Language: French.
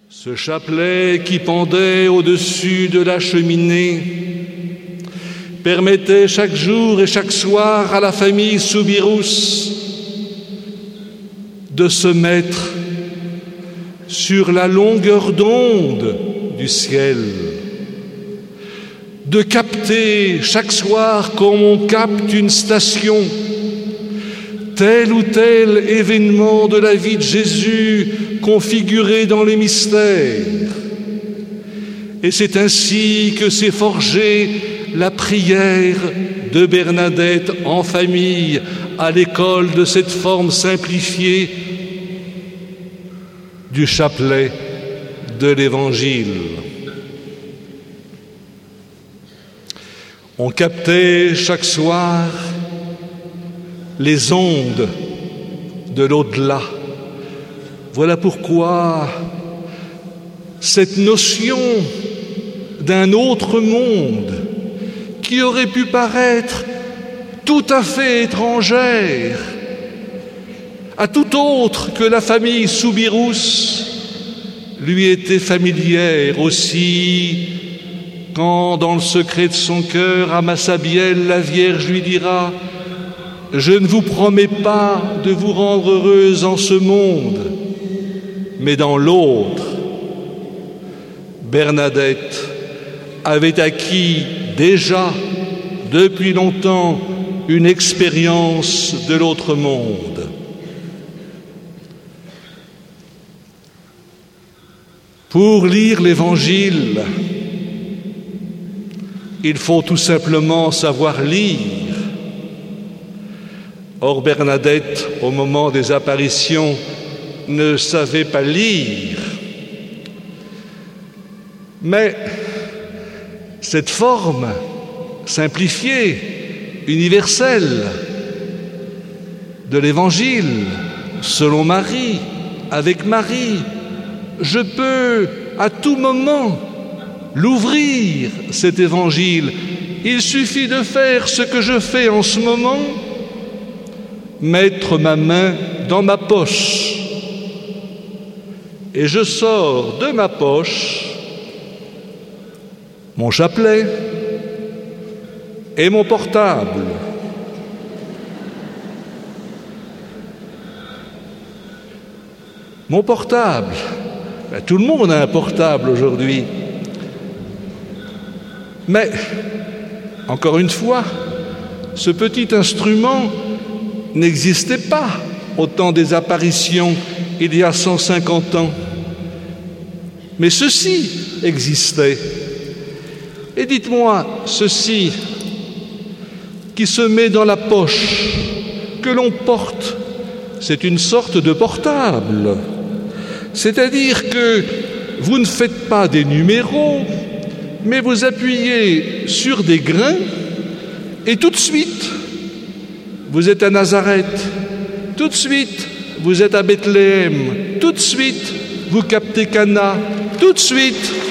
Ce chapelet qui pendait au-dessus de la cheminée permettait chaque jour et chaque soir à la famille Soubirous de se mettre sur la longueur d'onde du ciel, de capter chaque soir comme on capte une station tel ou tel événement de la vie de Jésus configuré dans les mystères. Et c'est ainsi que s'est forgée la prière de Bernadette en famille à l'école de cette forme simplifiée du chapelet de l'Évangile. On captait chaque soir les ondes de l'au-delà. Voilà pourquoi cette notion d'un autre monde qui aurait pu paraître tout à fait étrangère à tout autre que la famille Soubirous lui était familière aussi quand, dans le secret de son cœur, à Massabielle, la Vierge lui dira « Je ne vous promets pas de vous rendre heureuse en ce monde, mais dans l'autre. » Bernadette avait acquis déjà, depuis longtemps, une expérience de l'autre monde. Pour lire l'Évangile, il faut tout simplement savoir lire. Or, Bernadette, au moment des apparitions, ne savait pas lire. Mais cette forme simplifiée, universelle, de l'Évangile, selon Marie, avec Marie, je peux à tout moment l'ouvrir, cet Évangile. Il suffit de faire ce que je fais en ce moment, mettre ma main dans ma poche. Et je sors de ma poche mon chapelet et mon portable. Mon portable, tout le monde a un portable aujourd'hui. Mais, encore une fois, ce petit instrument n'existait pas au temps des apparitions il y a 150 ans. Mais ceci existait. Et dites-moi, ceci qui se met dans la poche, que l'on porte, c'est une sorte de portable. C'est-à-dire que vous ne faites pas des numéros, mais vous appuyez sur des grains et tout de suite, vous êtes à Nazareth, tout de suite, vous êtes à Bethléem, tout de suite, vous captez Cana, tout de suite,